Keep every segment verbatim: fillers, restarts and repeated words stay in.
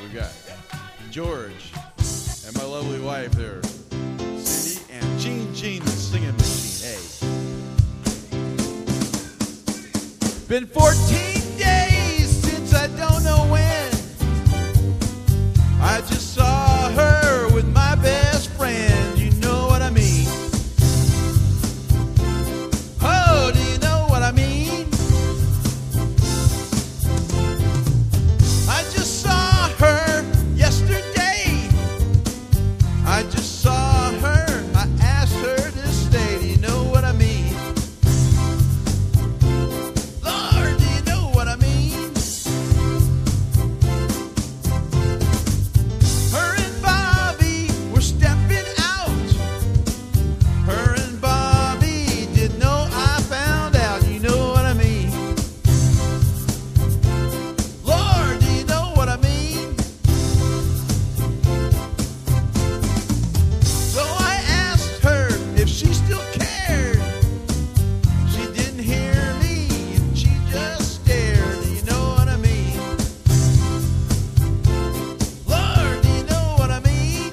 we got George and my lovely wife there, Cindy, and Gene Gene, the singing machine. Hey. Been fourteen days since I don't know when I just saw her with my best friend. You know what I mean? Oh, do you know what I mean? I just saw her yesterday. I just saw her. I asked her to stay. Do you know what I mean? Lord, do you know what I mean? Her and Bobby were stepping out. Her and Bobby didn't know I found out. You know what I mean? Lord, do you know what I mean? So I asked her if she still cared. She didn't hear me and she just stared. Do you know what I mean? Lord, do you know what I mean?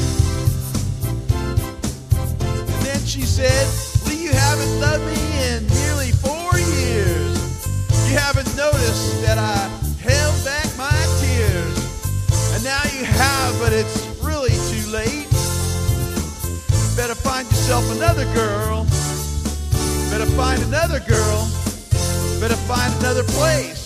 And then she said, Lee, you haven't loved me in nearly four years. You haven't noticed that I held back my tears. And now you have, but it's really too late. Better find yourself another girl. Better find another girl. Better find another place.